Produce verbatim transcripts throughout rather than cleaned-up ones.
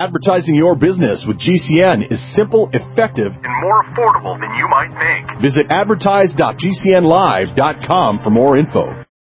Advertising your business with G C N is simple, effective, and more affordable than you might think. Visit advertise dot g c n live dot com for more info.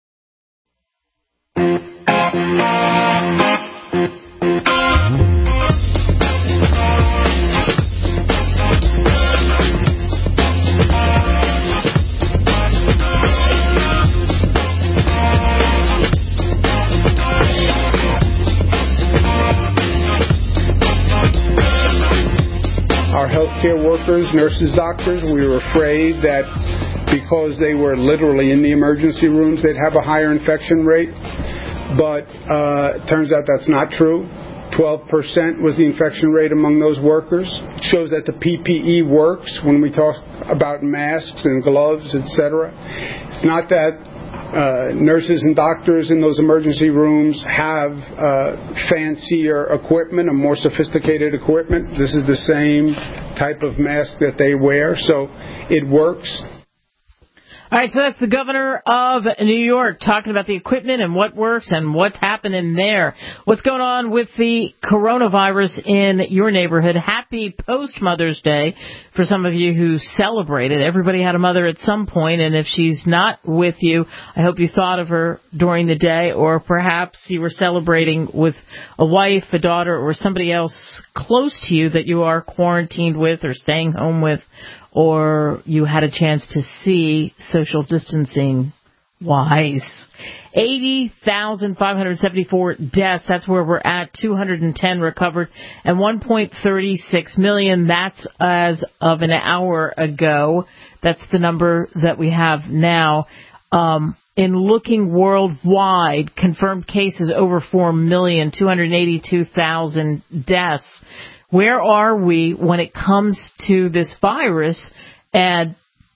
Our healthcare workers, nurses, doctors, we were afraid that because they were literally in the emergency rooms, they'd have a higher infection rate. But uh, it turns out that's not true. twelve percent was the infection rate among those workers. It shows that the P P E works when we talk about masks and gloves, et cetera. It's not that Uh, nurses and doctors in those emergency rooms have uh, fancier equipment and more sophisticated equipment. This is the same type of mask that they wear, so it works. All right, so that's the governor of New York talking about the equipment and what works and what's happening there. What's going on with the coronavirus in your neighborhood? Happy post-Mother's Day for some of you who celebrated. Everybody had a mother at some point, and if she's not with you, I hope you thought of her during the day, or perhaps you were celebrating with a wife, a daughter, or somebody else close to you that you are quarantined with or staying home with, or you had a chance to see social distancing wise. eighty thousand five hundred seventy-four deaths. That's where we're at. two hundred ten recovered. And one point three six million. That's as of an hour ago. That's the number that we have now. Um, in looking worldwide, confirmed cases over four million, two hundred eighty-two thousand deaths. Where are we when it comes to this virus and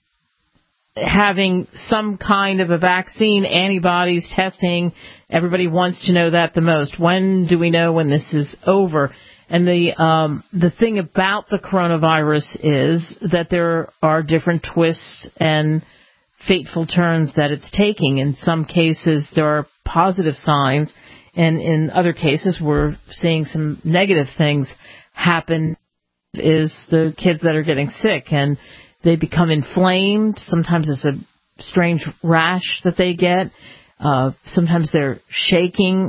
having some kind of a vaccine, antibodies, testing? Everybody wants to know that the most. When do we know when this is over? And the um, the thing about the coronavirus is that there are different twists and fateful turns that it's taking. In some cases, there are positive signs, and in other cases, we're seeing some negative things happen. Is the kids that are getting sick, and they become inflamed. Sometimes it's a strange rash that they get. Uh, sometimes they're shaking.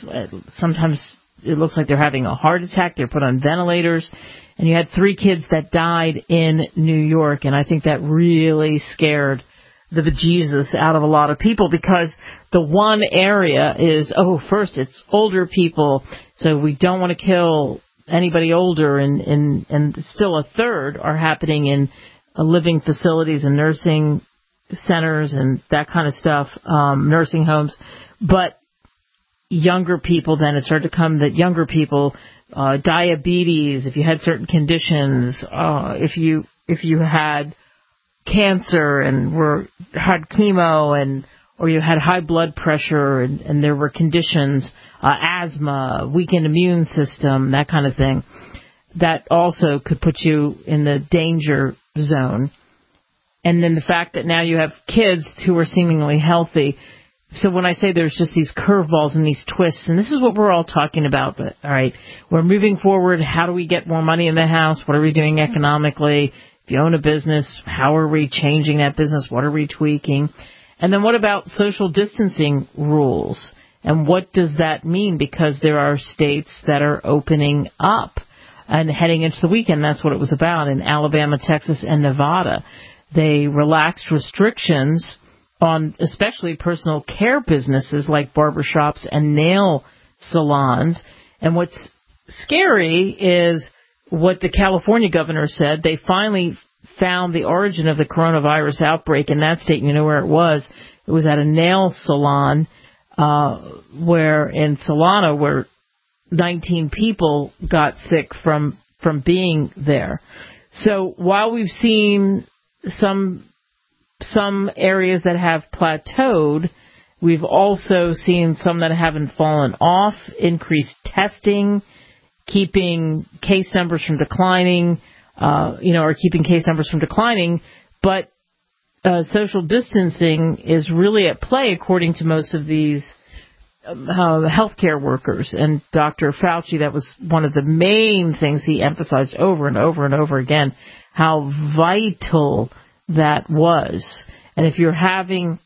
Sometimes it looks like they're having a heart attack. They're put on ventilators. And you had three kids that died in New York, and I think that really scared the bejesus out of a lot of people, because the one area is, oh, first it's older people, so we don't want to kill anybody older, and, and, and still a third are happening in uh, living facilities and nursing centers and that kind of stuff, um, nursing homes. But younger people, then it started to come that younger people, uh, diabetes, if you had certain conditions, uh, if you if you had cancer and were had chemo, and or you had high blood pressure, and, and there were conditions, uh, asthma, weakened immune system, that kind of thing, that also could put you in the danger zone. And then the fact that now you have kids who are seemingly healthy. So when I say there's just these curveballs and these twists, and this is what we're all talking about, but all right, we're moving forward. How do we get more money in the house? What are we doing economically? If you own a business, how are we changing that business? What are we tweaking? And then what about social distancing rules? And what does that mean? Because there are states that are opening up and heading into the weekend. That's what it was about in Alabama, Texas, and Nevada. They relaxed restrictions on especially personal care businesses like barbershops and nail salons. And what's scary is what the California governor said. They finally found the origin of the coronavirus outbreak in that state. You know where it was? It was at a nail salon uh, where in Solano, where nineteen people got sick from from being there. So while we've seen some some areas that have plateaued, we've also seen some that haven't fallen off, increased testing, keeping case numbers from declining, uh, you know, or keeping case numbers from declining, but uh, social distancing is really at play according to most of these uh, healthcare workers. And Doctor Fauci, that was one of the main things he emphasized over and over and over again, how vital that was. And if you're having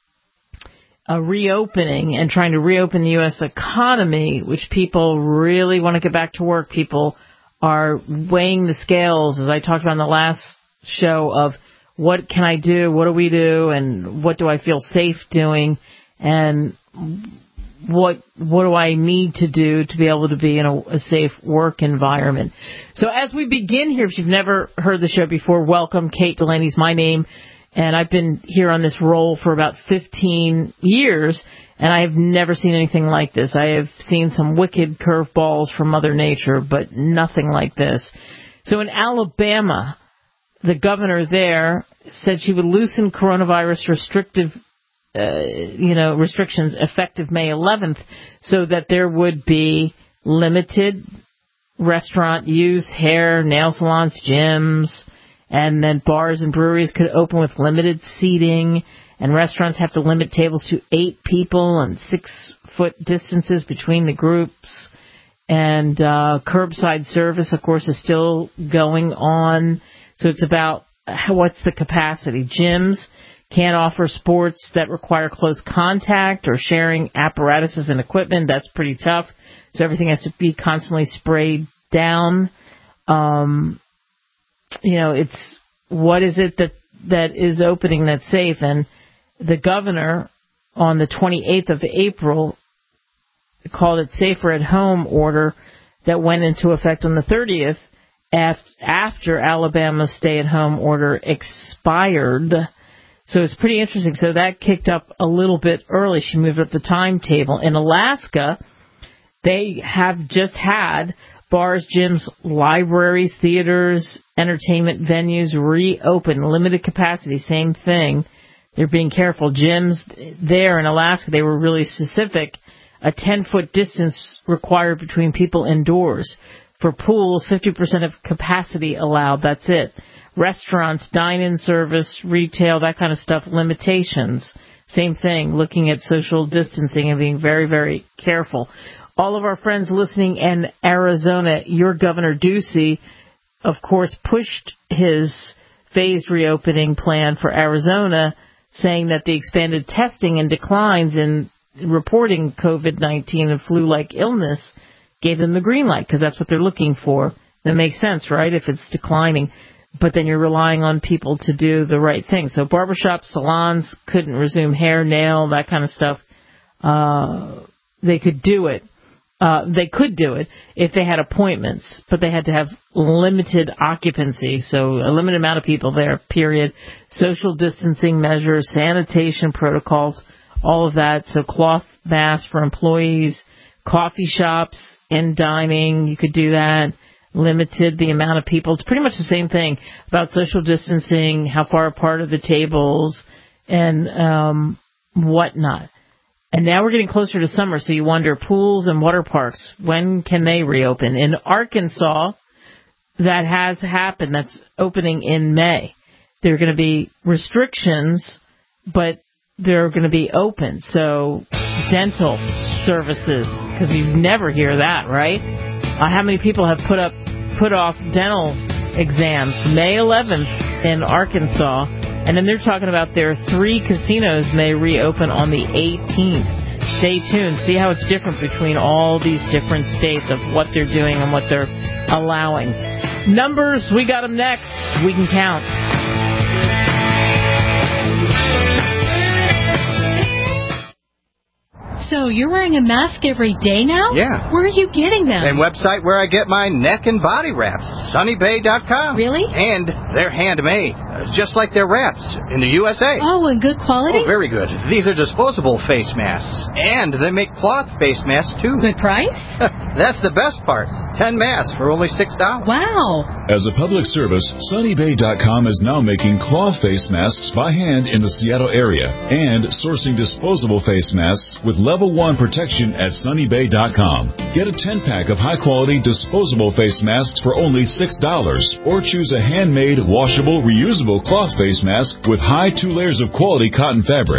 a reopening and trying to reopen the U S economy, which people really want to get back to work, people are weighing the scales, as I talked about in the last show, of what can I do, what do we do, and what do I feel safe doing, and what what do I need to do to be able to be in a, a safe work environment. So as we begin here, if you've never heard the show before, welcome. Kate Delaney's my name. And I've been here on this role for about fifteen years, and I have never seen anything like this. I have seen some wicked curveballs from Mother Nature, but nothing like this. So in Alabama, the governor there said she would loosen coronavirus restrictive, uh, you know, restrictions effective May eleventh, so that there would be limited restaurant use, hair, nail salons, gyms. And then bars and breweries could open with limited seating, and restaurants have to limit tables to eight people and six-foot distances between the groups. And uh, curbside service, of course, is still going on. So it's about how, what's the capacity. Gyms can't offer sports that require close contact or sharing apparatuses and equipment. That's pretty tough. So everything has to be constantly sprayed down. Um You know, it's what is it that, that is opening that's safe? And the governor on the twenty-eighth of April called it Safer at Home order that went into effect on the thirtieth after Alabama's stay-at-home order expired. So it's pretty interesting. So that kicked up a little bit early. She moved up the timetable. In Alaska, they have just had bars, gyms, libraries, theaters, entertainment venues reopen, limited capacity, same thing. They're being careful. Gyms there in Alaska, they were really specific. A ten-foot distance required between people indoors. For pools, fifty percent of capacity allowed. That's it. Restaurants, dine-in service, retail, that kind of stuff, limitations. Same thing, looking at social distancing and being very, very careful. All of our friends listening in Arizona, your Governor Ducey, of course, pushed his phased reopening plan for Arizona, saying that the expanded testing and declines in reporting COVID nineteen and flu-like illness gave them the green light, because that's what they're looking for. That makes sense, right, if it's declining. But then you're relying on people to do the right thing. So barbershops, salons couldn't resume hair, nail, that kind of stuff. Uh, they could do it. Uh, they could do it if they had appointments, but they had to have limited occupancy, so a limited amount of people there, period. Social distancing measures, sanitation protocols, all of that. So cloth masks for employees, coffee shops, in dining, you could do that. Limited the amount of people. It's pretty much the same thing about social distancing, how far apart are the tables, and um, whatnot. And now we're getting closer to summer, so you wonder, pools and water parks, when can they reopen? In Arkansas, that has happened. That's opening in May. There are going to be restrictions, but they're going to be open. So dental services, because you never hear that, right? Uh, how many people have put up put off dental exams? May eleventh in Arkansas. And then they're talking about their three casinos may reopen on the eighteenth. Stay tuned. See how it's different between all these different states of what they're doing and what they're allowing. Numbers, we got them next. We can count. So you're wearing a mask every day now? Yeah. Where are you getting them? Same website where I get my neck and body wraps, sunny bay dot com. Really? And they're handmade, uh, just like their wraps in the U S A. Oh, and good quality? Oh, very good. These are disposable face masks. And they make cloth face masks, too. Good price? That's the best part. Ten masks for only six dollars. Wow. As a public service, sunny bay dot com is now making cloth face masks by hand in the Seattle area and sourcing disposable face masks with level one protection at sunny bay dot com. Get a ten-pack of high-quality disposable face masks for only six dollars, or choose a handmade, washable, reusable cloth face mask with high two layers of quality cotton fabrics.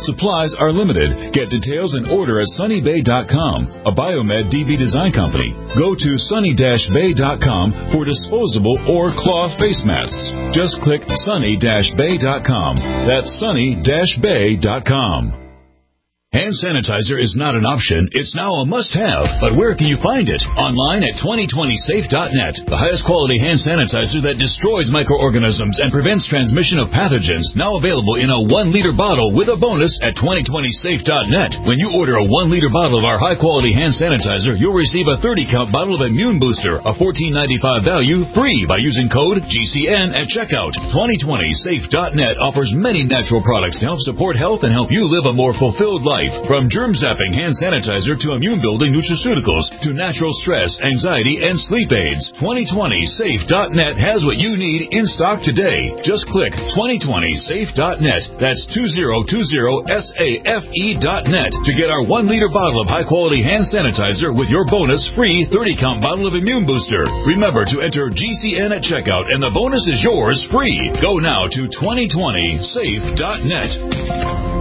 Supplies are limited. Get details and order at sunny bay dot com, a Biomed D B design company. Go to sunny dash bay dot com for disposable or cloth face masks. Just click sunny dash bay dot com. That's sunny dash bay dot com. Hand sanitizer is not an option, it's now a must-have. But where can you find it? Online at twenty twenty safe dot net. The highest quality hand sanitizer that destroys microorganisms and prevents transmission of pathogens. Now available in a one liter bottle with a bonus at twenty twenty safe dot net. When you order a one liter bottle of our high-quality hand sanitizer, you'll receive a thirty count bottle of Immune Booster, a fourteen ninety-five value, free by using code G C N at checkout. twenty twenty safe dot net offers many natural products to help support health and help you live a more fulfilled life. From germ-zapping hand sanitizer to immune-building nutraceuticals to natural stress, anxiety, and sleep aids. twenty twenty safe dot net has what you need in stock today. Just click twenty twenty safe dot net. That's two thousand twenty safe dot net to get our one liter bottle of high-quality hand sanitizer with your bonus free thirty count bottle of Immune Booster. Remember to enter G C N at checkout, and the bonus is yours free. Go now to twenty twenty safe dot net.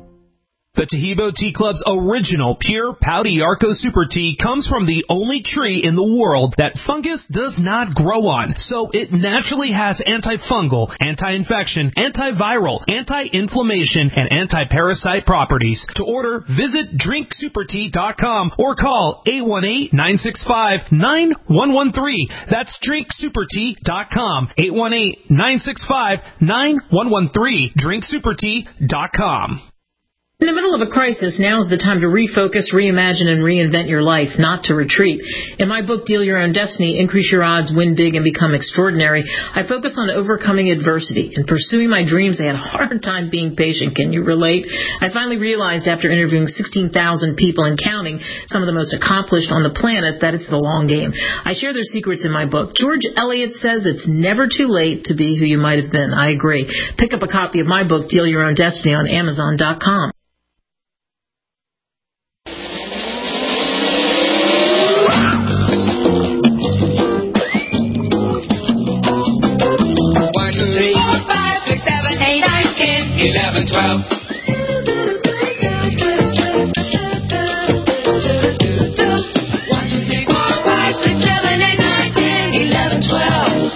The Tahibo Tea Club's original pure Pouty Arco Super Tea comes from the only tree in the world that fungus does not grow on, so it naturally has antifungal, anti-infection, antiviral, anti-inflammation, and anti-parasite properties. To order, visit drink super tea dot com or call eight one eight, nine six five, nine one one three. That's drink super tea dot com, eight one eight, nine six five, nine one one three, drink super tea dot com. In the middle of a crisis, now's the time to refocus, reimagine, and reinvent your life, not to retreat. In my book, Deal Your Own Destiny, Increase Your Odds, Win Big, and Become Extraordinary, I focus on overcoming adversity. In pursuing my dreams, I had a hard time being patient. Can you relate? I finally realized after interviewing sixteen thousand people and counting, some of the most accomplished on the planet, that it's the long game. I share their secrets in my book. George Eliot says it's never too late to be who you might have been. I agree. Pick up a copy of my book, Deal Your Own Destiny, on amazon dot com. eleven, twelve. one, two, three, four, five, six, seven, eight, nine, ten, eleven, twelve.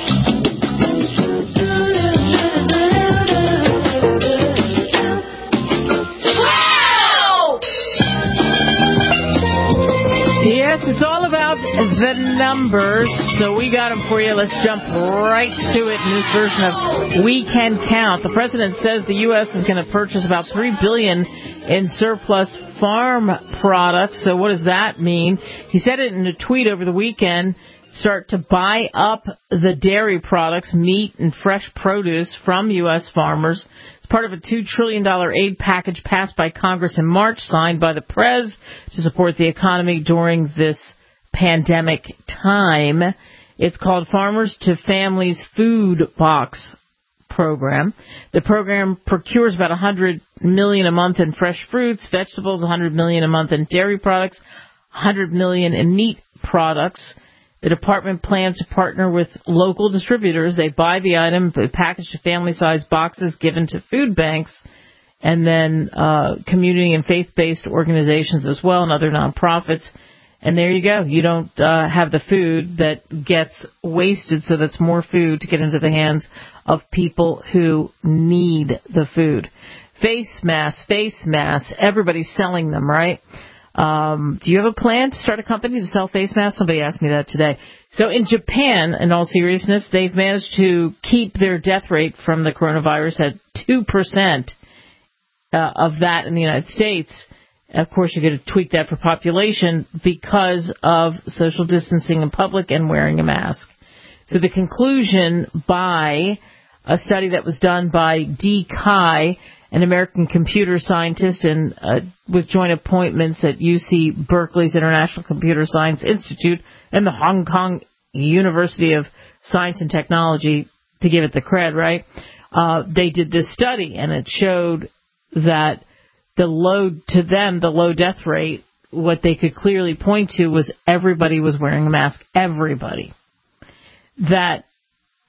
Yes, it's all about the numbers, so we got them for you. Let's jump right to it in this version of We Can Count. The president says the U S is going to purchase about three billion dollars in surplus farm products. So what does that mean? He said it in a tweet over the weekend. Start to buy up the dairy products, meat and fresh produce from U S farmers. It's part of a two trillion dollars aid package passed by Congress in March, signed by the Prez to support the economy during this pandemic time. It's called Farmers to Families Food Box Program. The program procures about one hundred million dollars a month in fresh fruits, vegetables, one hundred million dollars a month in dairy products, one hundred million dollars in meat products. The department plans to partner with local distributors. They buy the item, packaged to family-sized boxes given to food banks, and then uh, community and faith-based organizations as well and other nonprofits. And there you go. You don't uh, have the food that gets wasted, so that's more food to get into the hands of people who need the food. Face masks, face masks. Everybody's selling them, right? Um, do you have a plan to start a company to sell face masks? Somebody asked me that today. So in Japan, in all seriousness, they've managed to keep their death rate from the coronavirus at two percent uh, of that in the United States. Of course, you're going to tweak that for population because of social distancing in public and wearing a mask. So the conclusion by a study that was done by Dee Kai, an American computer scientist, and uh, with joint appointments at U C Berkeley's International Computer Science Institute and the Hong Kong University of Science and Technology, to give it the cred, right? Uh, they did this study, and it showed that the low, to them, the low death rate, what they could clearly point to was everybody was wearing a mask. Everybody. That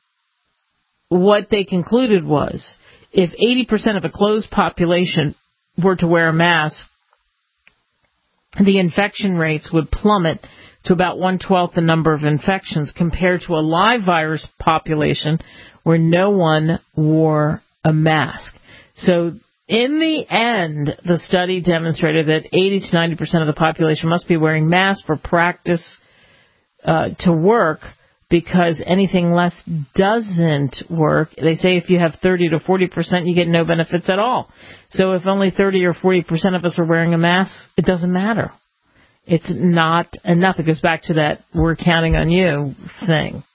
what they concluded was, if eighty percent of a closed population were to wear a mask, the infection rates would plummet to about one-twelfth the number of infections compared to a live virus population where no one wore a mask. So in the end, the study demonstrated that eighty to ninety percent of the population must be wearing masks for practice uh, to work, because anything less doesn't work. They say if you have thirty to forty percent, you get no benefits at all. So if only thirty or forty percent of us are wearing a mask, it doesn't matter. It's not enough. It goes back to that we're counting on you thing.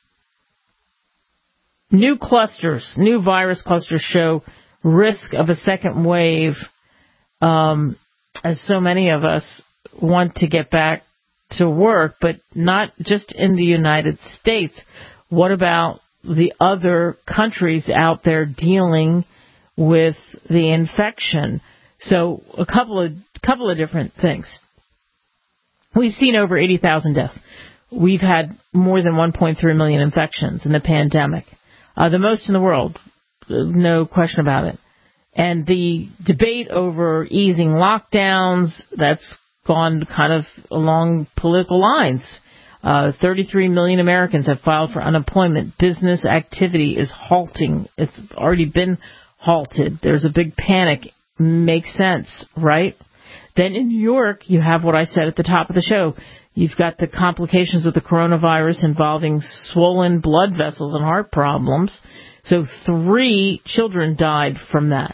New clusters, new virus clusters show risk of a second wave, um, as so many of us want to get back to work, but not just in the United States. What about the other countries out there dealing with the infection? So a couple of couple of different things. We've seen over eighty thousand deaths. We've had more than one point three million infections in the pandemic, uh, the most in the world, no question about it. And the debate over easing lockdowns, that's gone kind of along political lines. Uh, thirty-three million Americans have filed for unemployment. Business activity is halting. It's already been halted. There's a big panic. Makes sense, right? Then in New York, you have what I said at the top of the show. You've got the complications of the coronavirus involving swollen blood vessels and heart problems. So three children died from that.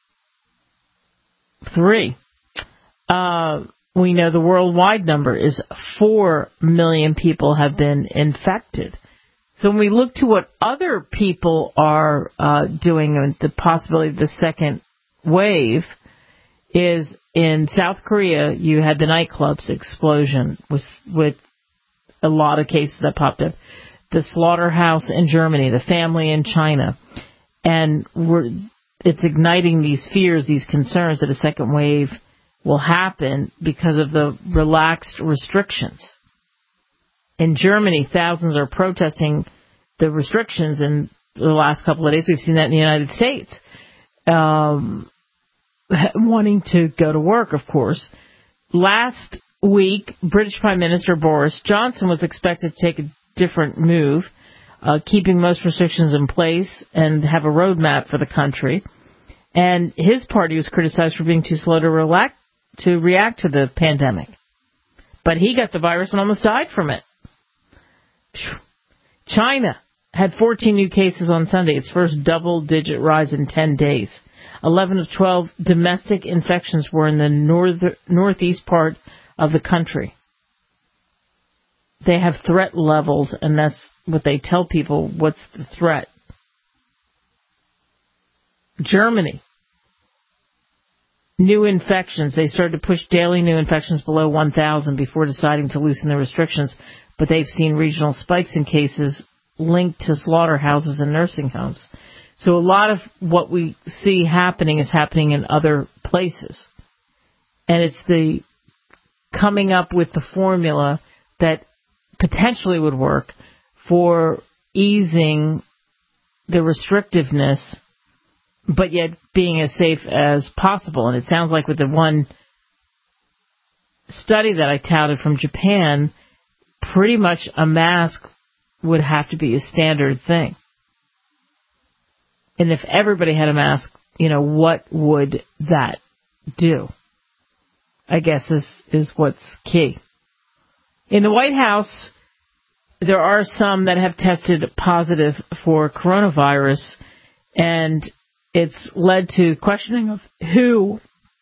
Three. Uh, we know the worldwide number is four million people have been infected. So when we look to what other people are uh, doing, and the possibility of the second wave is in South Korea, you had the nightclubs explosion with, with a lot of cases that popped up. The slaughterhouse in Germany, the family in China. And we're, it's igniting these fears, these concerns that a second wave will happen because of the relaxed restrictions. In Germany, thousands are protesting the restrictions in the last couple of days. We've seen that in the United States. Um, wanting to go to work, of course. Last week, British Prime Minister Boris Johnson was expected to take a different move, uh, keeping most restrictions in place and have a roadmap for the country. And his party was criticized for being too slow to, relax, to react to the pandemic. But he got the virus and almost died from it. China had fourteen new cases on Sunday, its first double-digit rise in ten days. eleven of twelve domestic infections were in the north, northeast part of the country. They have threat levels, and that's what they tell people. What's the threat? Germany. New infections. They started to push daily new infections below one thousand before deciding to loosen the restrictions, but they've seen regional spikes in cases linked to slaughterhouses and nursing homes. So a lot of what we see happening is happening in other places. And it's the coming up with the formula that potentially would work for easing the restrictiveness, but yet being as safe as possible. And it sounds like with the one study that I touted from Japan, pretty much a mask would have to be a standard thing. And if everybody had a mask, you know, what would that do? I guess is is what's key. In the White House, there are some that have tested positive for coronavirus, and it's led to questioning of who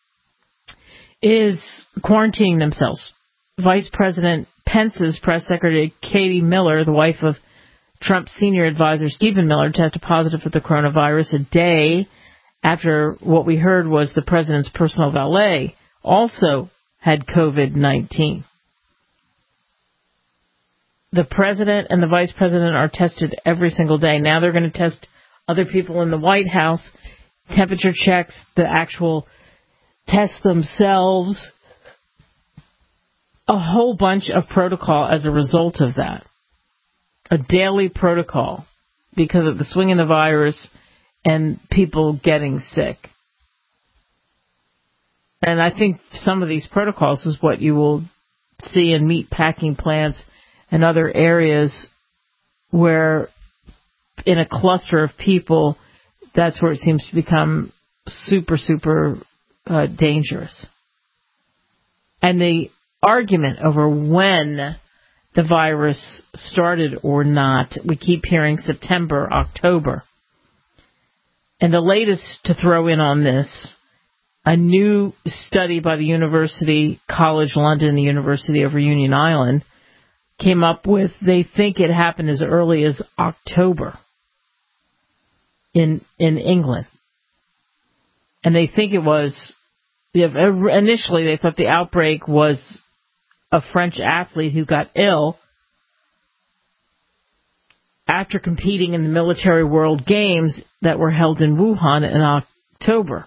is quarantining themselves. Vice President Pence's press secretary, Katie Miller, the wife of Trump's senior advisor, Stephen Miller, tested positive for the coronavirus a day after what we heard was the president's personal valet also had COVID nineteen. The president and the vice president are tested every single day. Now they're going to test other people in the White House, temperature checks, the actual tests themselves, a whole bunch of protocol as a result of that. A daily protocol because of the swing in the virus and people getting sick. And I think some of these protocols is what you will see in meat packing plants and other areas where in a cluster of people, that's where it seems to become super, super uh, dangerous. And the argument over when the virus started or not, we keep hearing September, October. And the latest to throw in on this, a new study by the University College London, the University of Reunion Island, came up with, they think it happened as early as October in in England. And they think it was, initially they thought the outbreak was a French athlete who got ill after competing in the Military World Games that were held in Wuhan in October.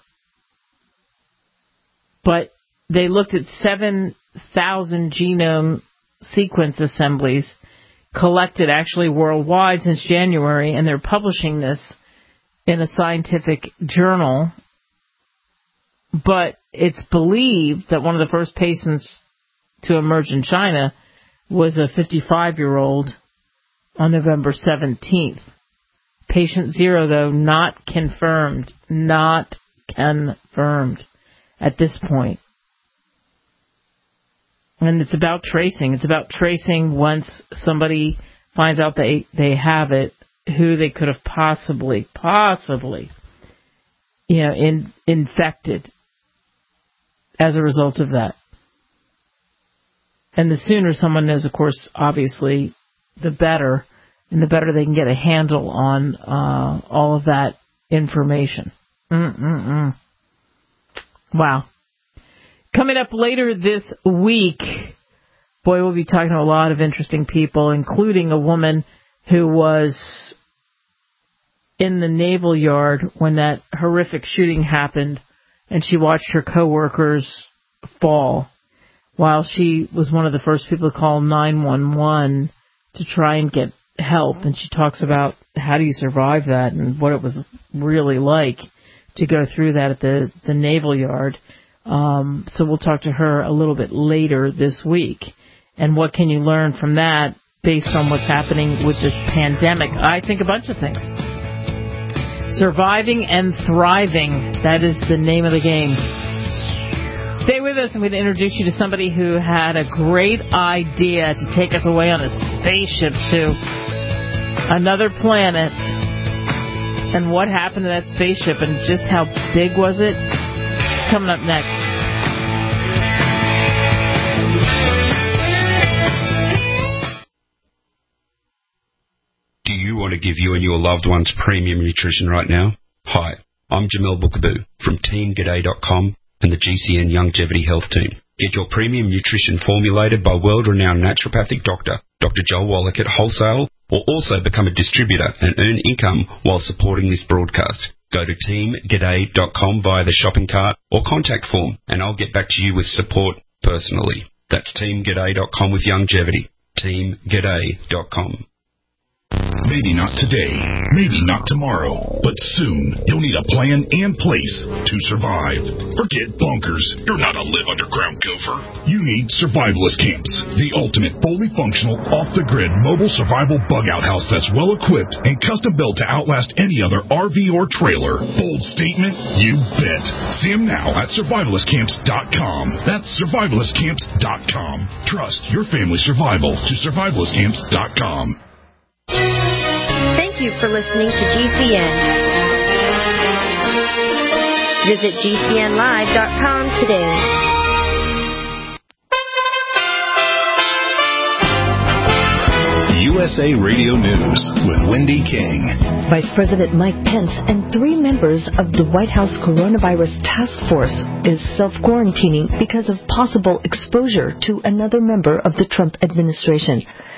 But they looked at seven thousand genome sequence assemblies collected actually worldwide since January, and they're publishing this in a scientific journal. But it's believed that one of the first patients to emerge in China was a fifty-five-year-old on November seventeenth. Patient zero, though, not confirmed. Not confirmed at this point. And it's about tracing. It's about tracing once somebody finds out they, they have it, who they could have possibly, possibly, you know, in, infected as a result of that. And the sooner someone knows, of course, obviously, the better, and the better they can get a handle on uh, all of that information. Mm-mm-mm. Wow. Coming up later this week, boy, we'll be talking to a lot of interesting people, including a woman who was in the Naval Yard when that horrific shooting happened, and she watched her coworkers fall while she was one of the first people to call nine one one to try and get help. And she talks about how do you survive that and what it was really like to go through that at the, the Naval Yard. Um, so we'll talk to her a little bit later this week. And what can you learn from that based on what's happening with this pandemic? I think a bunch of things. Surviving and thriving, that is the name of the game. Stay with us. I'm going to introduce you to somebody who had a great idea to take us away on a spaceship to another planet. And what happened to that spaceship and just how big was it? It's coming up next. Do you want to give you and your loved ones premium nutrition right now? Hi, I'm Jamel Bookaboo from team g'day dot com and the G C N Longevity Health Team. Get your premium nutrition formulated by world-renowned naturopathic doctor, Doctor Joel Wallach at wholesale, or also become a distributor and earn income while supporting this broadcast. Go to team g'day dot com via the shopping cart or contact form, and I'll get back to you with support personally. That's team g'day dot com with longevity. team g'day dot com. Maybe not today, maybe not tomorrow, but soon you'll need a plan and place to survive. Forget bunkers. You're not a live underground gopher. You need Survivalist Camps, the ultimate fully functional, off-the-grid mobile survival bug-out house that's well-equipped and custom-built to outlast any other R V or trailer. Bold statement? You bet. See them now at survivalist camps dot com. That's survivalist camps dot com. Trust your family's survival to survivalist camps dot com. Thank you for listening to G C N. Visit G C N live dot com today. U S A Radio News with Wendy King. Vice President Mike Pence and three members of the White House Coronavirus Task Force is self-quarantining because of possible exposure to another member of the Trump administration.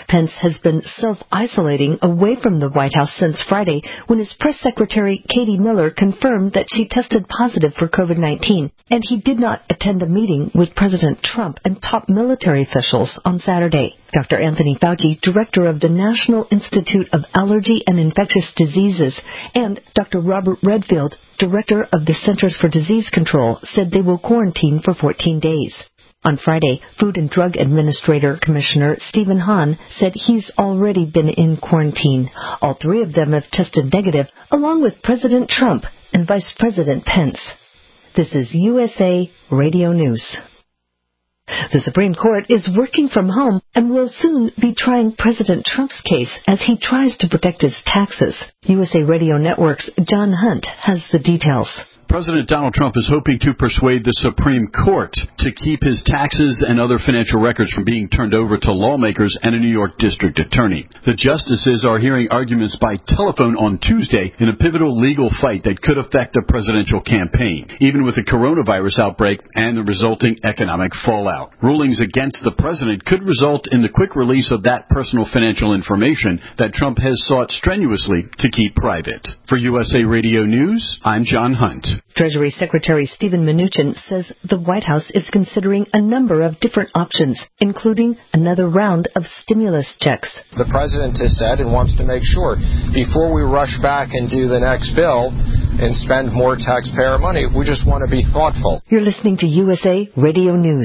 Pence has been self-isolating away from the White House since Friday when his press secretary Katie Miller confirmed that she tested positive for COVID nineteen, and he did not attend a meeting with President Trump and top military officials on Saturday. Doctor Anthony Fauci, director of the National Institute of Allergy and Infectious Diseases, and Doctor Robert Redfield, director of the Centers for Disease Control, said they will quarantine for fourteen days. On Friday, Food and Drug Administrator Commissioner Stephen Hahn said he's already been in quarantine. All three of them have tested negative, along with President Trump and Vice President Pence. This is U S A Radio News. The Supreme Court is working from home and will soon be trying President Trump's case as he tries to protect his taxes. U S A Radio Network's John Hunt has the details. President Donald Trump is hoping to persuade the Supreme Court to keep his taxes and other financial records from being turned over to lawmakers and a New York district attorney. The justices are hearing arguments by telephone on Tuesday in a pivotal legal fight that could affect the presidential campaign, even with the coronavirus outbreak and the resulting economic fallout. Rulings against the president could result in the quick release of that personal financial information that Trump has sought strenuously to keep private. For U S A Radio News, I'm John Hunt. Treasury Secretary Steven Mnuchin says the White House is considering a number of different options, including another round of stimulus checks. The president has said and wants to make sure before we rush back and do the next bill and spend more taxpayer money, we just want to be thoughtful. You're listening to U S A Radio News.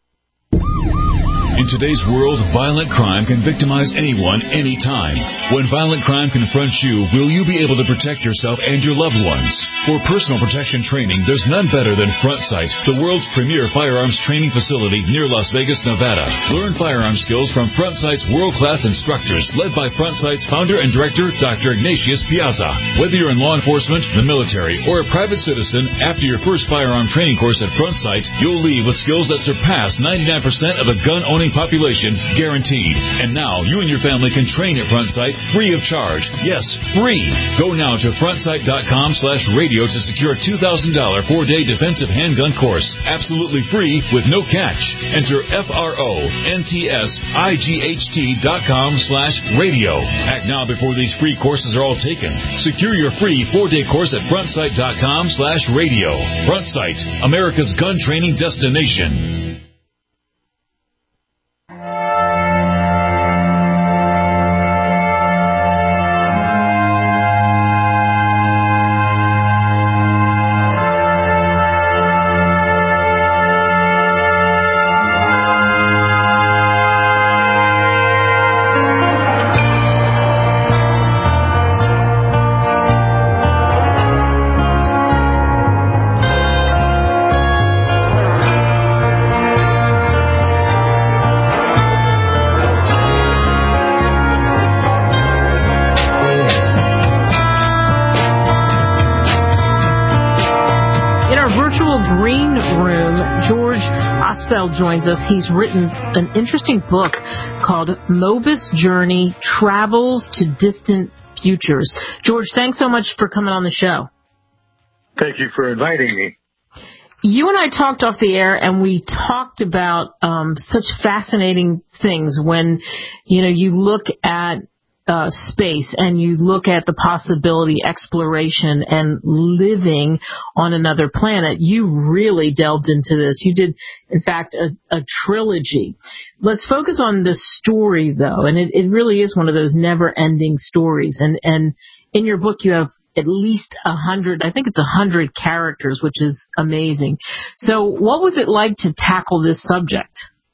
In today's world, violent crime can victimize anyone, anytime. When violent crime confronts you, will you be able to protect yourself and your loved ones? For personal protection training, there's none better than Front Sight, the world's premier firearms training facility near Las Vegas, Nevada. Learn firearm skills from Front Sight's world-class instructors, led by Front Sight's founder and director, Doctor Ignatius Piazza. Whether you're in law enforcement, the military, or a private citizen, after your first firearm training course at Front Sight, you'll leave with skills that surpass ninety-nine percent of the gun-owning population, guaranteed. And now you and your family can train at Front Sight free of charge. Yes, free. Go now to frontsight.com slash radio to secure a two thousand dollars four-day defensive handgun course. Absolutely free with no catch. Enter F R O N T S I G H T dot com slash radio. Act now before these free courses are all taken. Secure your free four-day course at frontsight.com slash radio. Front Sight, America's gun training destination. Joins us. He's written an interesting book called Mobus Journey, Travels to Distant Futures. George, thanks so much for coming on the show. Thank you for inviting me. You and I talked off the air, and we talked about um, such fascinating things when, you know, you look at Uh, space and you look at the possibility, exploration, and living on another planet. You really delved into this. You did, in fact, a, a trilogy. Let's focus on the story, though, and it, it really is one of those never-ending stories. And, and in your book, you have at least a hundred, I think it's a hundred characters, which is amazing. So what was it like to tackle this subject?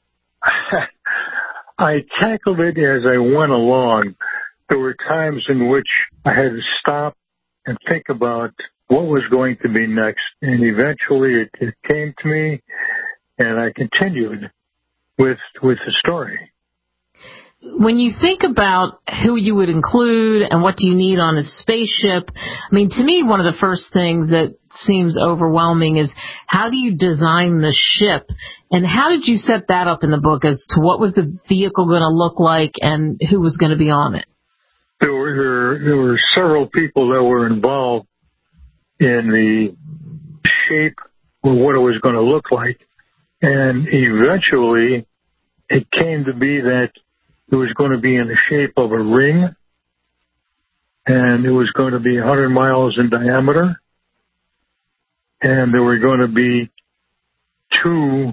I tackled it as I went along. There were times in which I had to stop and think about what was going to be next. And eventually it, it came to me, and I continued with with the story. When you think about who you would include and what do you need on a spaceship, I mean, to me, one of the first things that seems overwhelming is how do you design the ship? And how did you set that up in the book as to what was the vehicle going to look like and who was going to be on it? There were, there were several people that were involved in the shape of what it was going to look like. And eventually it came to be that It was going to be in the shape of a ring, and it was going to be one hundred miles in diameter, and there were going to be two,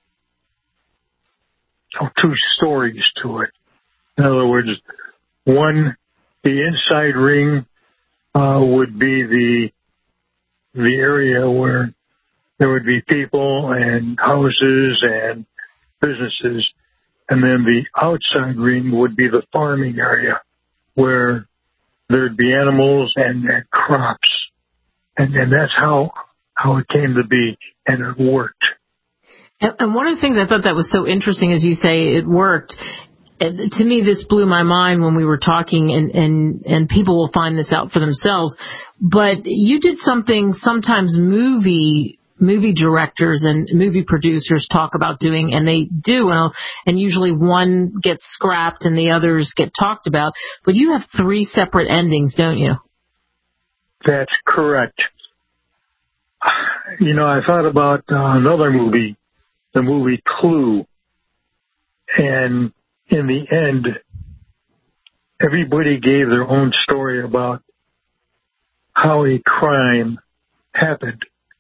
oh, two stories to it. In other words, one, the inside ring uh, would be the the area where there would be people and houses and businesses, and then the outside ring would be the farming area where there'd be animals and, and crops, and, and that's how how it came to be, and it worked. And, and one of the things I thought that was so interesting, as you say, it worked. To me, this blew my mind when we were talking, and, and, and people will find this out for themselves. But you did something sometimes movie movie directors and movie producers talk about doing, and they do, and usually one gets scrapped and the others get talked about. But you have three separate endings, don't you? That's correct. You know, I thought about uh, another movie, the movie Clue, and in the end, everybody gave their own story about how a crime happened.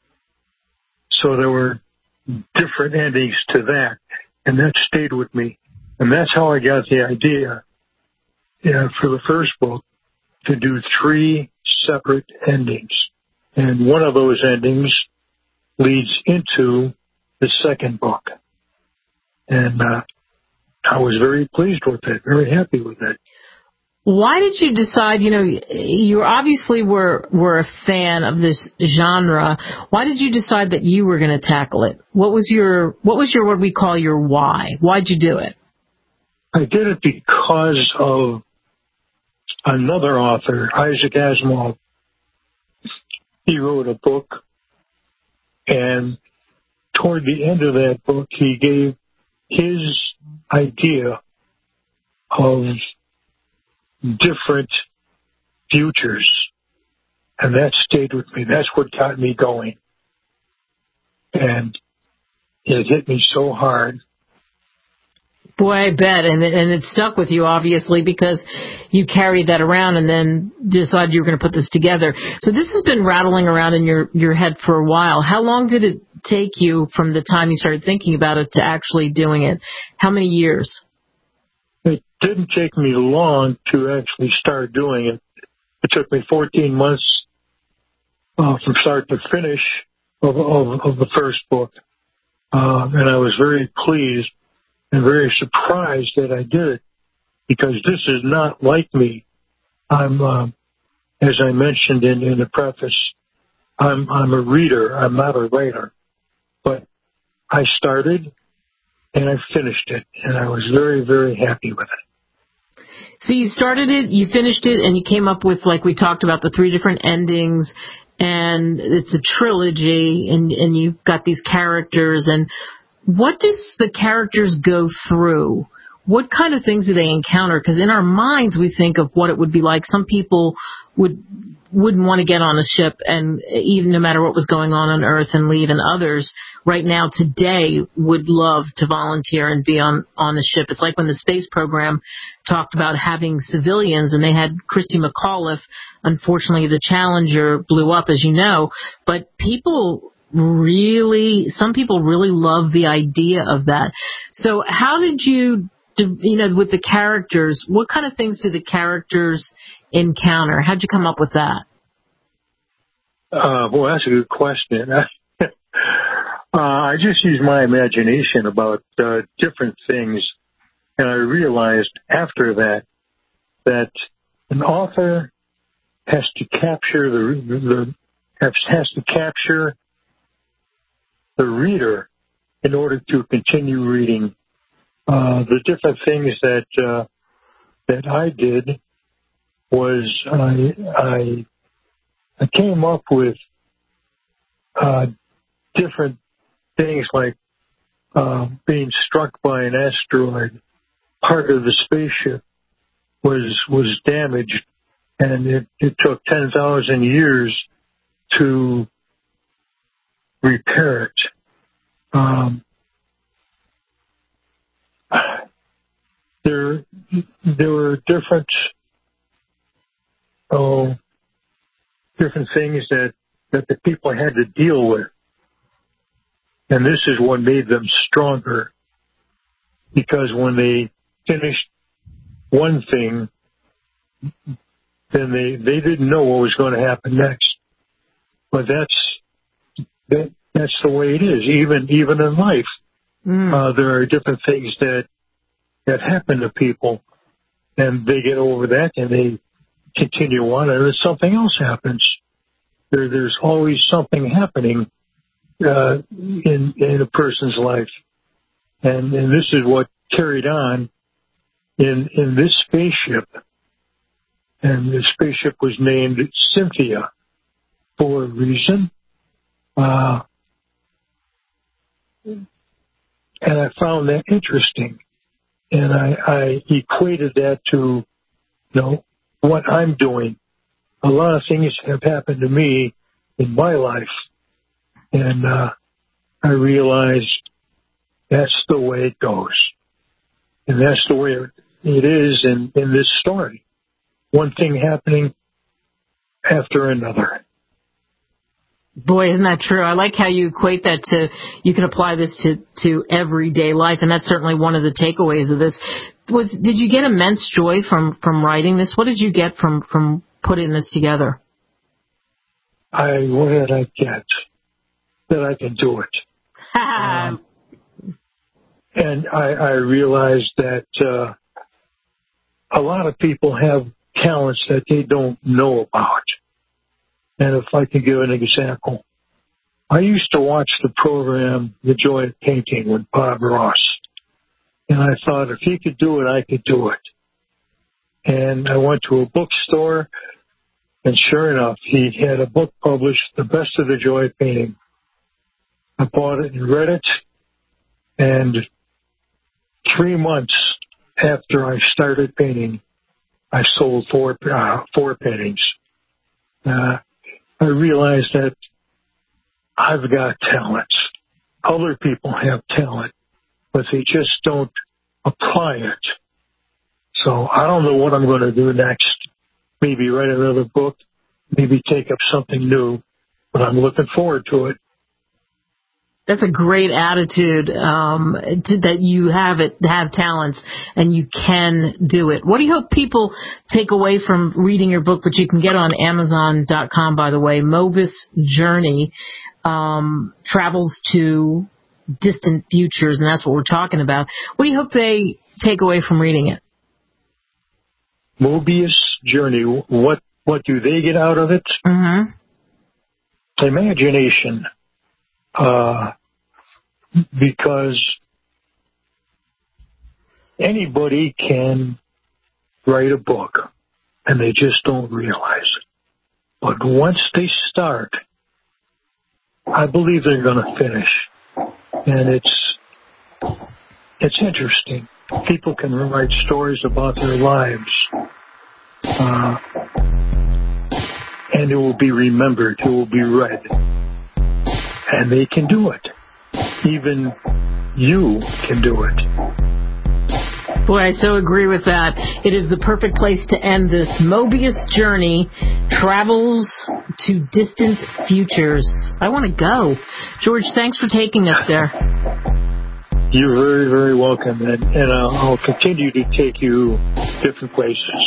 So there were different endings to that, and that stayed with me. And that's how I got the idea, yeah, for the first book, to do three separate endings. And one of those endings leads into the second book. And uh, I was very pleased with it, very happy with it. Why did you decide, you know, you obviously were were a fan of this genre. Why did you decide that you were going to tackle it? What was your, what was your, what we call your why? Why'd you do it? I did it because of another author, Isaac Asimov. He wrote a book, and toward the end of that book, he gave his idea of different futures, and that stayed with me. That's what got me going, and it hit me so hard. Boy, I bet, and it, and it stuck with you, obviously, because you carried that around and then decided you were going to put this together. So this has been rattling around in your, your head for a while. How long did it take you from the time you started thinking about it to actually doing it? How many years? It didn't take me long to actually start doing it. It took me fourteen months uh, from start to finish of, of, of the first book, uh, and I was very pleased and very surprised that I did it, because this is not like me. I'm, uh, as I mentioned in, in the preface, I'm, I'm a reader. I'm not a writer. But I started and I finished it, and I was very, very happy with it. So you started it, you finished it, and you came up with, like we talked about, the three different endings, and it's a trilogy, and, and you've got these characters. And what does the characters go through? What kind of things do they encounter? Because in our minds, we think of what it would be like. Some people would, wouldn't want to get on a ship, and even no matter what was going on on Earth, and leave, and others right now today would love to volunteer and be on, on the ship. It's like when the space program talked about having civilians, and they had Christy McAuliffe. Unfortunately, the Challenger blew up, as you know, but people really, some people really love the idea of that. So how did you, you know, with the characters, what kind of things do the characters encounter? How'd you come up with that? Uh, well, that's a good question. uh, I just used my imagination about uh, different things, and I realized after that that an author has to capture the, the has, has to capture the reader in order to continue reading. Uh, the different things that uh, that I did was I I, I came up with uh, different things like uh, being struck by an asteroid. Part of the spaceship was was damaged, and it, it took ten thousand years to repair it. Um, there there were different oh different things that that the people had to deal with, and this is what made them stronger. Because when they finished one thing, then they they didn't know what was going to happen next. But that's that that's the way it is. Even even in life, mm. uh, there are different things that that happen to people, and they get over that and they continue on, and then something else happens. There there's always something happening uh, in in a person's life, and and this is what carried on in in this spaceship. And the spaceship was named Cynthia for a reason. Uh, and I found that interesting. And I, I equated that to, you know, what I'm doing. A lot of things have happened to me in my life. And uh, I realized that's the way it goes. And that's the way it is in, in this story. One thing happening after another. Boy, isn't that true? I like how you equate that to, you can apply this to, to everyday life, and that's certainly one of the takeaways of this. Was, did you get immense joy from, from writing this? What did you get from, from putting this together? I, what did I get? That I can do it. um, and I, I realized that uh, a lot of people have talents that they don't know about. And if I could give an example, I used to watch the program The Joy of Painting with Bob Ross. And I thought, if he could do it, I could do it. And I went to a bookstore, and sure enough, he had a book published, The Best of the Joy of Painting. I bought it and read it, and three months after I started painting, I sold four uh, four paintings. Uh, I realized that I've got talents. Other people have talent, but they just don't apply it. So I don't know what I'm going to do next. Maybe write another book, maybe take up something new, but I'm looking forward to it. That's a great attitude, um, to, that you have it, have talents, and you can do it. What do you hope people take away from reading your book, which you can get on Amazon dot com, by the way? Mobius Journey, um, travels to distant futures, and that's what we're talking about. What do you hope they take away from reading it? Mobius Journey. What what do they get out of it? Mm-hmm. Imagination. Uh, because anybody can write a book, and they just don't realize it. But once they start, I believe they're going to finish. And it's it's interesting. People can write stories about their lives, uh, and it will be remembered. It will be read. And they can do it. Even you can do it. Boy, I so agree with that. It is the perfect place to end this. Mobius Journey, travels to distant futures. I want to go. George, thanks for taking us there. You're very, very welcome. And, and I'll, I'll continue to take you different places.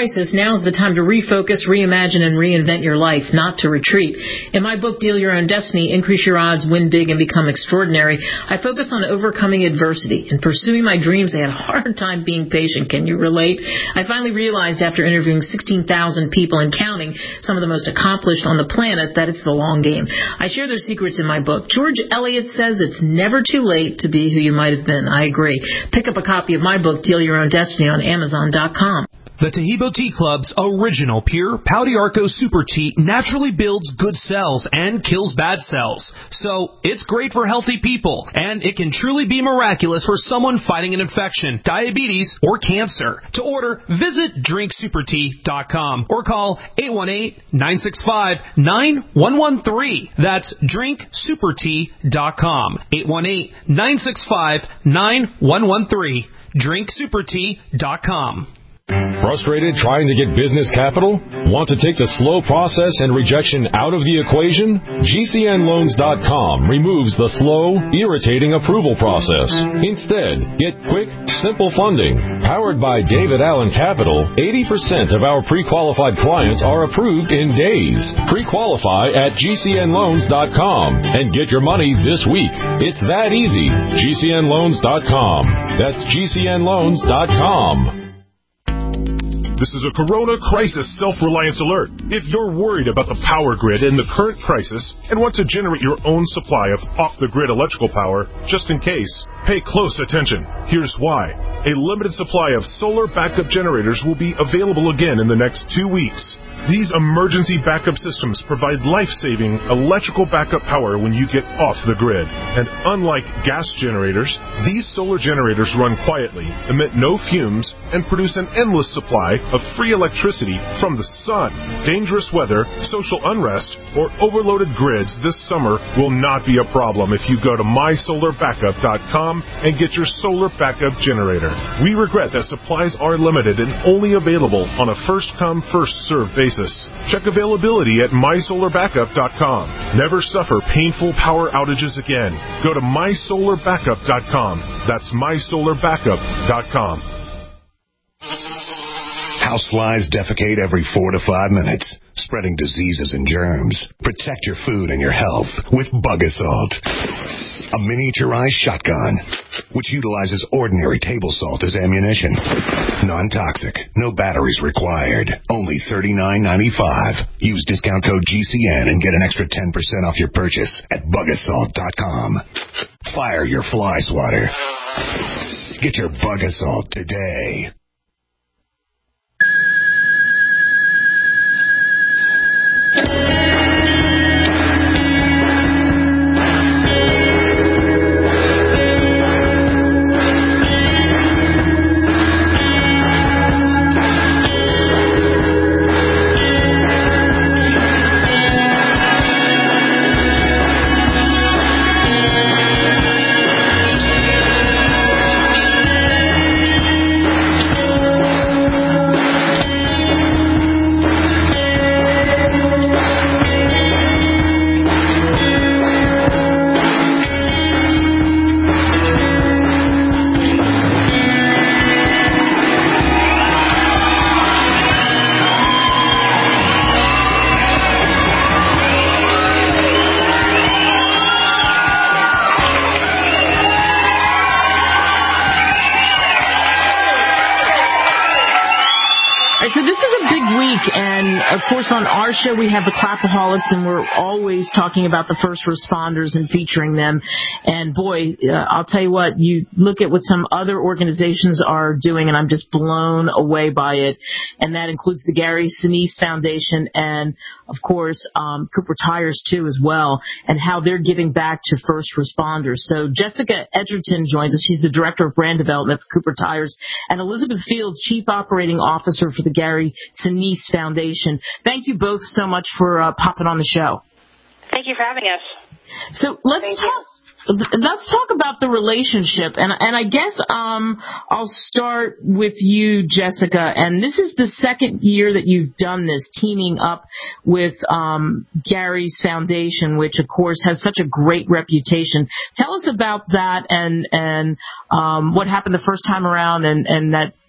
crisis, now's the time to refocus, reimagine, and reinvent your life, not to retreat. In my book, Deal Your Own Destiny, Increase Your Odds, Win Big, and Become Extraordinary, I focus on overcoming adversity and pursuing my dreams. I had a hard time being patient. Can you relate? I finally realized after interviewing sixteen thousand people and counting, some of the most accomplished on the planet, that it's the long game. I share their secrets in my book. George Eliot says it's never too late to be who you might have been. I agree. Pick up a copy of my book, Deal Your Own Destiny, on Amazon dot com. The Taheebo Tea Club's original pure Pouty Arco Super Tea naturally builds good cells and kills bad cells. So it's great for healthy people, and it can truly be miraculous for someone fighting an infection, diabetes, or cancer. To order, visit drink super tea dot com or call eight one eight, nine six five, nine one one three. That's drink super tea dot com. eight one eight, nine six five, nine one one three. drink super tea dot com. Frustrated trying to get business capital? Want to take the slow process and rejection out of the equation? G C N loans dot com removes the slow, irritating approval process. Instead, get quick, simple funding. Powered by David Allen Capital, eighty percent of our pre-qualified clients are approved in days. Pre-qualify at G C N loans dot com and get your money this week. It's that easy. G C N loans dot com. That's G C N loans dot com. This is a Corona Crisis Self-Reliance Alert. If you're worried about the power grid in the current crisis and want to generate your own supply of off-the-grid electrical power, just in case, pay close attention. Here's why. A limited supply of solar backup generators will be available again in the next two weeks. These emergency backup systems provide life-saving electrical backup power when you get off the grid. And unlike gas generators, these solar generators run quietly, emit no fumes, and produce an endless supply of free electricity from the sun. Dangerous weather, social unrest, or overloaded grids this summer will not be a problem if you go to my solar backup dot com and get your solar backup generator. We regret that supplies are limited and only available on a first-come, first-served basis. Check availability at my solar backup dot com. Never suffer painful power outages again. Go to my solar backup dot com. That's my solar backup dot com. Houseflies defecate every four to five minutes, spreading diseases and germs. Protect your food and your health with Bug Assault, a miniaturized shotgun which utilizes ordinary table salt as ammunition. Non-toxic, no batteries required. Only thirty-nine ninety-five. Use discount code G C N and get an extra ten percent off your purchase at bug assault dot com. Fire your fly swatter. Get your Bug Assault today. Of course, on our show, we have the Clapaholics, and we're always talking about the first responders and featuring them. And boy, uh, I'll tell you what, you look at what some other organizations are doing, and I'm just blown away by it. And that includes the Gary Sinise Foundation and, of course, um, Cooper Tires, too, as well, and how they're giving back to first responders. So Jessica Edgerton joins us. She's the Director of Brand Development for Cooper Tires, and Elizabeth Fields, Chief Operating Officer for the Gary Sinise Foundation. Thank you both so much for uh, popping on the show. Thank you for having us. So let's Thank talk. You. Let's talk about the relationship, and and I guess um I'll start with you, Jessica. And this is the second year that you've done this, teaming up with um Gary's Foundation, which of course has such a great reputation. Tell us about that and and um what happened the first time around, and and that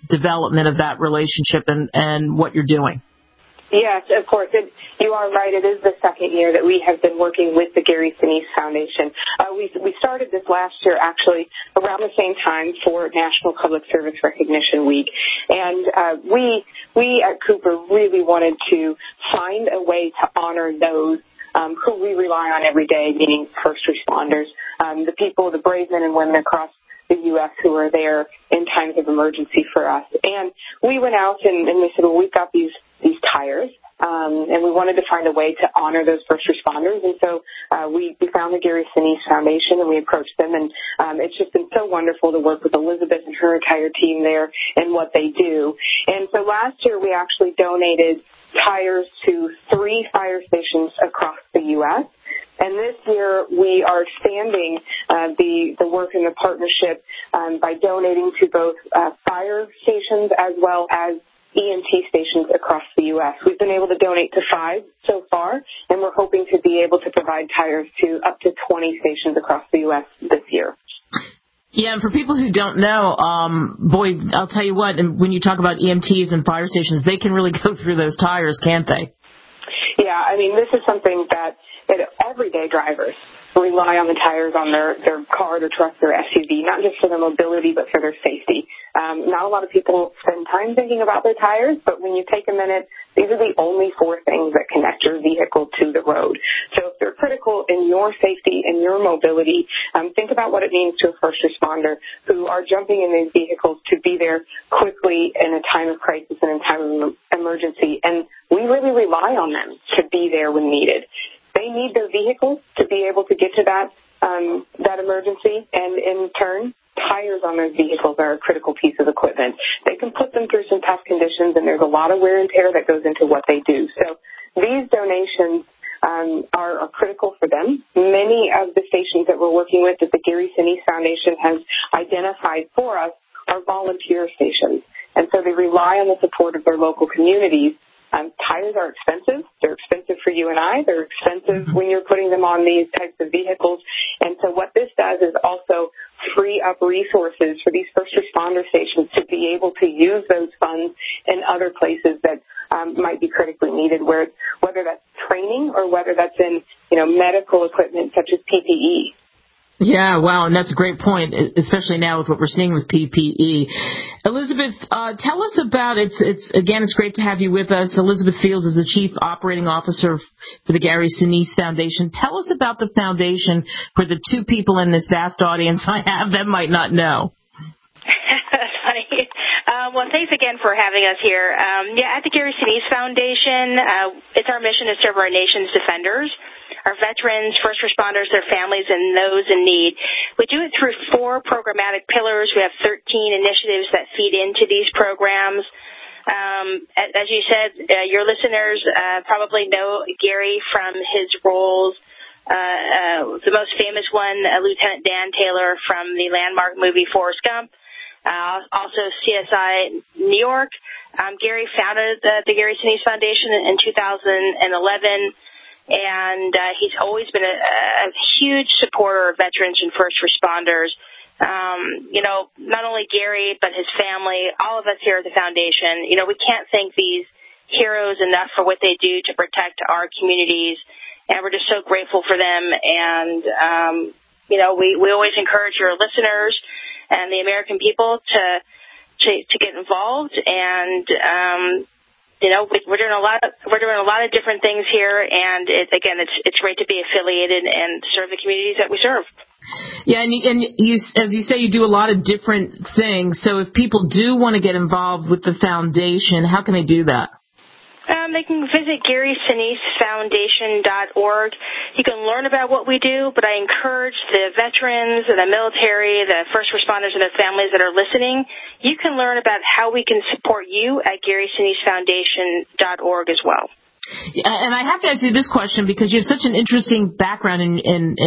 development of that relationship and, and what you're doing. Yes, of course. It, you are right. It is the second year that we have been working with the Gary Sinise Foundation. Uh, we, we started this last year, actually, around the same time for National Public Service Recognition Week. And uh, we, we at Cooper really wanted to find a way to honor those um, who we rely on every day, meaning first responders, um, the people, the brave men and women across the U S who are there in times of emergency for us. And we went out and, and we said, well, we've got these these tires, um, and we wanted to find a way to honor those first responders. And so uh, we, we found the Gary Sinise Foundation, and we approached them. And um, it's just been so wonderful to work with Elizabeth and her entire team there and what they do. And so last year we actually donated tires to three fire stations across the U S, and this year we are expanding uh, the, the work and the partnership um, by donating to both uh, fire stations as well as E M T stations across the U S. We've been able to donate to five so far, and we're hoping to be able to provide tires to up to twenty stations across the U S this year. Yeah, and for people who don't know, um, boy, I'll tell you what, when you talk about E M Ts and fire stations, they can really go through those tires, can't they? Yeah, I mean, this is something that, that everyday drivers rely on the tires on their, their car, their truck, their S U V, not just for their mobility, but for their safety. Um, not a lot of people spend time thinking about their tires, but when you take a minute, these are the only four things that connect your vehicle to the road. So if they're critical in your safety and your mobility, um, think about what it means to a first responder who are jumping in these vehicles to be there quickly in a time of crisis and in time of emergency. And we really rely on them to be there when needed. They need their vehicles to be able to get to that um, that emergency, and in turn, tires on those vehicles are a critical piece of equipment. They can put them through some tough conditions, and there's a lot of wear and tear that goes into what they do. So these donations um, are, are critical for them. Many of the stations that we're working with that the Gary Sinise Foundation has identified for us are volunteer stations, and so they rely on the support of their local communities. Um, tires are expensive. They're expensive for you and I. They're expensive when you're putting them on these types of vehicles. And so what this does is also free up resources for these first responder stations to be able to use those funds in other places that um, might be critically needed, where whether that's training or whether that's in, you know, medical equipment such as P P E. Yeah, wow, and that's a great point, especially now with what we're seeing with P P E. Elizabeth, uh, tell us about it. It's, it's again, it's great to have you with us. Elizabeth Fields is the Chief Operating Officer for the Gary Sinise Foundation. Tell us about the foundation for the two people in this vast audience I have that might not know. That's funny. Uh, well, thanks again for having us here. Um, yeah, at the Gary Sinise Foundation, uh, it's our mission to serve our nation's defenders, our veterans, first responders, their families, and those in need. We do it through four programmatic pillars. We have thirteen initiatives that feed into these programs. Um, as you said, uh, your listeners uh, probably know Gary from his roles. Uh, uh, the most famous one, uh, Lieutenant Dan Taylor from the landmark movie Forrest Gump. Uh, also C S I New York. Um, Gary founded uh, the Gary Sinise Foundation in two thousand eleven. And uh, he's always been a, a huge supporter of veterans and first responders. Um, you know, not only Gary, but his family, all of us here at the foundation, you know, we can't thank these heroes enough for what they do to protect our communities. And we're just so grateful for them. And, um, you know, we, we always encourage your listeners and the American people to to, to get involved. And, um You know, we're doing a lot. Of, we're doing a lot of different things here, and it, again, it's it's great to be affiliated and serve the communities that we serve. Yeah, and, and you, as you say, you do a lot of different things. So, if people do want to get involved with the foundation, how can they do that? Um, they can visit Gary Sinise Foundation dot org. You can learn about what we do, but I encourage the veterans, the military, the first responders, and their families that are listening. You can learn about how we can support you at Gary Sinise Foundation dot org as well. And I have to ask you this question because you have such an interesting background in, in, in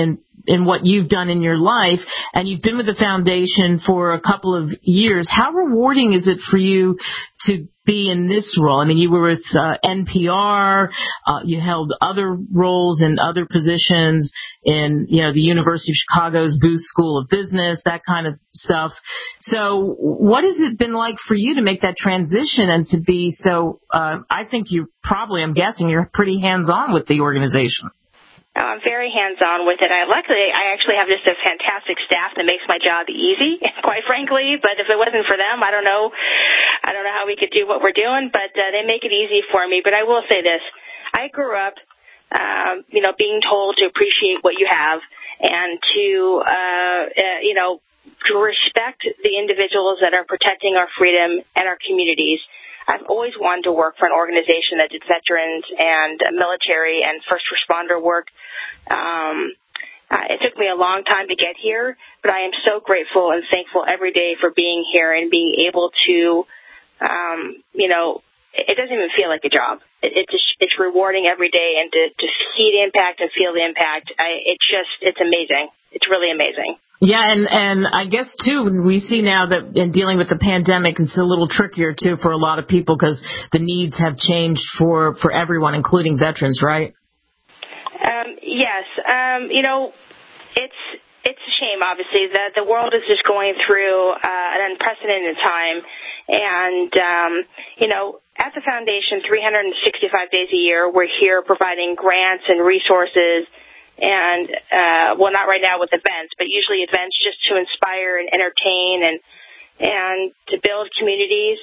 in what you've done in your life, and you've been with the foundation for a couple of years. How rewarding is it for you to be in this role? I mean, you were with uh, N P R, uh, you held other roles in other positions in, you know, the University of Chicago's Booth School of Business, that kind of stuff. So what has it been like for you to make that transition and to be so, uh, I think you probably, I'm guessing you're pretty hands-on with the organization. I'm very hands-on with it. I, luckily, I actually have just a fantastic staff that makes my job easy, quite frankly. But if it wasn't for them, I don't know. I don't know how we could do what we're doing. But uh, they make it easy for me. But I will say this: I grew up, um, you know, being told to appreciate what you have and to, uh, uh, you know, to respect the individuals that are protecting our freedom and our communities. I've always wanted to work for an organization that did veterans and military and first responder work. Um, uh, it took me a long time to get here, but I am so grateful and thankful every day for being here and being able to, um, you know, it doesn't even feel like a job. It, it just, it's rewarding every day, and to, to see the impact and feel the impact, I, it's just, it's amazing. It's really amazing. Yeah, and, and I guess, too, we see now that in dealing with the pandemic, it's a little trickier, too, for a lot of people because the needs have changed for, for everyone, including veterans, right? Um, yes. Um, you know, it's it's a shame, obviously, that the world is just going through uh, an unprecedented time. And, um, you know, at the Foundation, three hundred sixty-five days a year, we're here providing grants and resources and, uh, well, not right now with events, but usually events just to inspire and entertain and, and to build communities.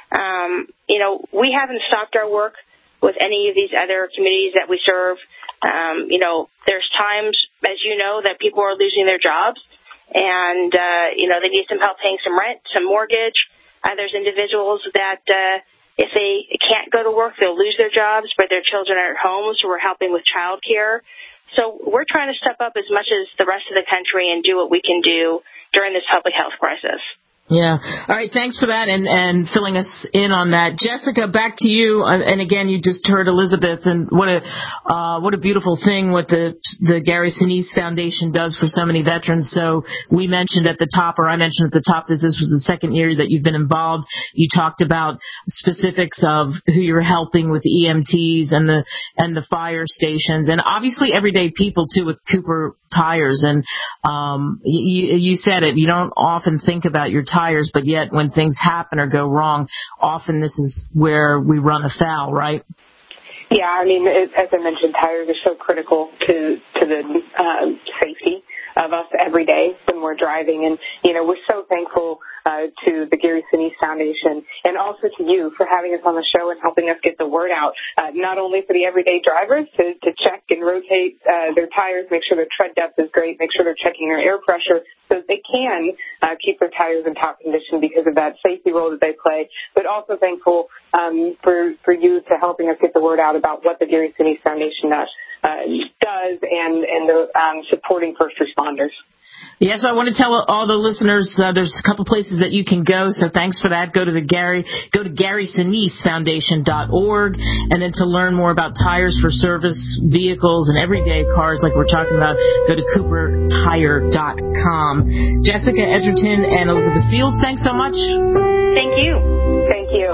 Um, you know, we haven't stopped our work with any of these other communities that we serve. Um, you know, there's times, as you know, that people are losing their jobs and, uh, you know, they need some help paying some rent, some mortgage. Uh, there's individuals that, uh, if they can't go to work, they'll lose their jobs, but their children are at home, so we're helping with child care. So we're trying to step up as much as the rest of the country and do what we can do during this public health crisis. Yeah. All right. Thanks for that and, and filling us in on that. Jessica, back to you. And again, you just heard Elizabeth, and what a uh, what a beautiful thing what the the Gary Sinise Foundation does for so many veterans. So we mentioned at the top, or I mentioned at the top, that this was the second year that you've been involved. You talked about specifics of who you're helping with the E M Ts and the and the fire stations, and obviously everyday people too with Cooper Tires. And um, you, you said it. You don't often think about your tires, but yet when things happen or go wrong, often this is where we run afoul, right? Yeah, I mean, it, as I mentioned, tires are so critical to to the uh, safety of us every day when we're driving. And, you know, we're so thankful uh, to the Gary Sinise Foundation and also to you for having us on the show and helping us get the word out, uh, not only for the everyday drivers to, to check and rotate uh, their tires, make sure their tread depth is great, make sure they're checking their air pressure so that they can uh, keep their tires in top condition because of that safety role that they play, but also thankful um, for, for you to helping us get the word out about what the Gary Sinise Foundation does. Uh, does and, and the um, supporting first responders. Yeah, so I want to tell all the listeners uh, there's a couple places that you can go, so thanks for that. Go to the Gary, go to Gary Sinise Foundation dot org, and then to learn more about tires for service vehicles and everyday cars like we're talking about, go to Cooper Tire dot com. Jessica Edgerton and Elizabeth Fields, thanks so much. Thank you. Thank you.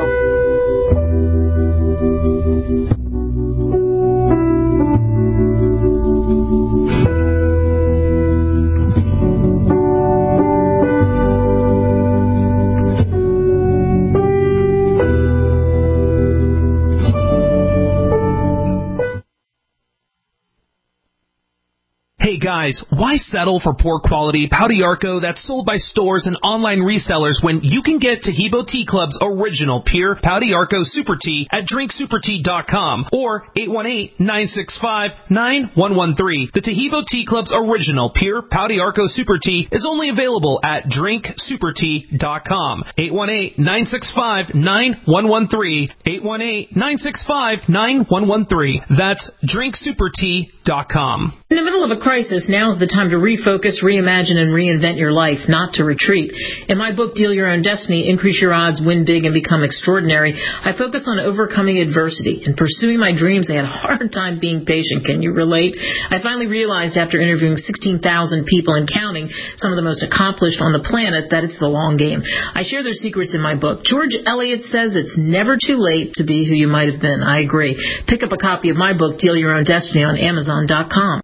Hey guys, why settle for poor quality Pau d'Arco that's sold by stores and online resellers when you can get Taheebo Tea Club's original pure Pau d'Arco Super Tea at drink super tea dot com or eight one eight, nine six five, nine one one three. The Taheebo Tea Club's original pure Pau d'Arco Super Tea is only available at drink super tea dot com. eight one eight, nine six five, nine one one three. eight one eight, nine six five, nine one one three. That's drink super tea dot com. In the middle of a crisis, now's the time to refocus, reimagine, and reinvent your life, not to retreat. In my book, Deal Your Own Destiny, Increase Your Odds, Win Big, and Become Extraordinary, I focus on overcoming adversity and pursuing my dreams. I had a hard time being patient. Can you relate? I finally realized after interviewing sixteen thousand people and counting, some of the most accomplished on the planet, that it's the long game. I share their secrets in my book. George Eliot says it's never too late to be who you might have been. I agree. Pick up a copy of my book, Deal Your Own Destiny, on Amazon dot com.